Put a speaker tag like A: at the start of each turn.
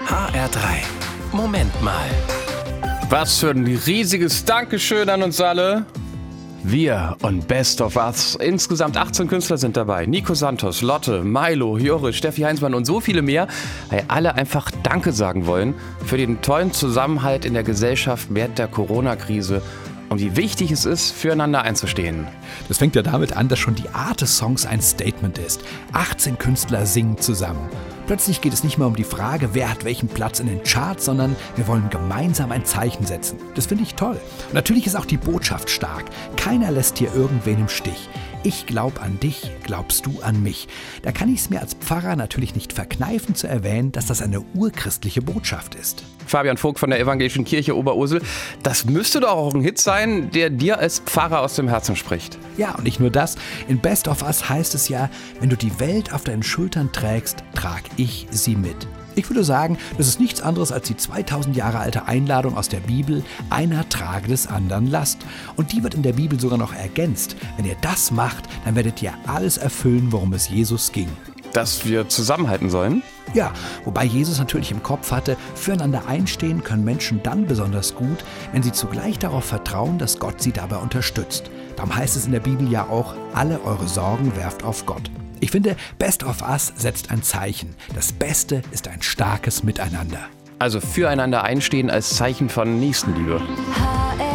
A: HR3. Moment mal. Was für ein riesiges Dankeschön an uns alle. Wir und Best of Us. Insgesamt 18 Künstler sind dabei. Nico Santos, Lotte, Milo, Joris, Steffi Heinzmann und so viele mehr. Weil alle einfach Danke sagen wollen für den tollen Zusammenhalt in der Gesellschaft während der Corona-Krise. Und wie wichtig es ist, füreinander einzustehen.
B: Das fängt ja damit an, dass schon die Art des Songs ein Statement ist. 18 Künstler singen zusammen. Plötzlich geht es nicht mehr um die Frage, wer hat welchen Platz in den Charts, sondern wir wollen gemeinsam ein Zeichen setzen. Das finde ich toll. Und natürlich ist auch die Botschaft stark. Keiner lässt hier irgendwen im Stich. Ich glaub an dich, glaubst du an mich. Da kann ich es mir als Pfarrer natürlich nicht verkneifen zu erwähnen, dass das eine urchristliche Botschaft ist.
A: Fabian Vogt von der Evangelischen Kirche Oberursel, das müsste doch auch ein Hit sein, der dir als Pfarrer aus dem Herzen spricht.
B: Ja, und nicht nur das. In Best of Us heißt es ja, wenn du die Welt auf deinen Schultern trägst, trag ich sie mit. Ich würde sagen, das ist nichts anderes als die 2000 Jahre alte Einladung aus der Bibel, einer trage des anderen Last. Und die wird in der Bibel sogar noch ergänzt. Wenn ihr das macht, dann werdet ihr alles erfüllen, worum es Jesus ging.
A: Dass wir zusammenhalten sollen?
B: Ja, wobei Jesus natürlich im Kopf hatte, füreinander einstehen können Menschen dann besonders gut, wenn sie zugleich darauf vertrauen, dass Gott sie dabei unterstützt. Darum heißt es in der Bibel ja auch, alle eure Sorgen werft auf Gott. Ich finde, Best of Us setzt ein Zeichen. Das Beste ist ein starkes Miteinander.
A: Also füreinander einstehen als Zeichen von Nächstenliebe.
C: HR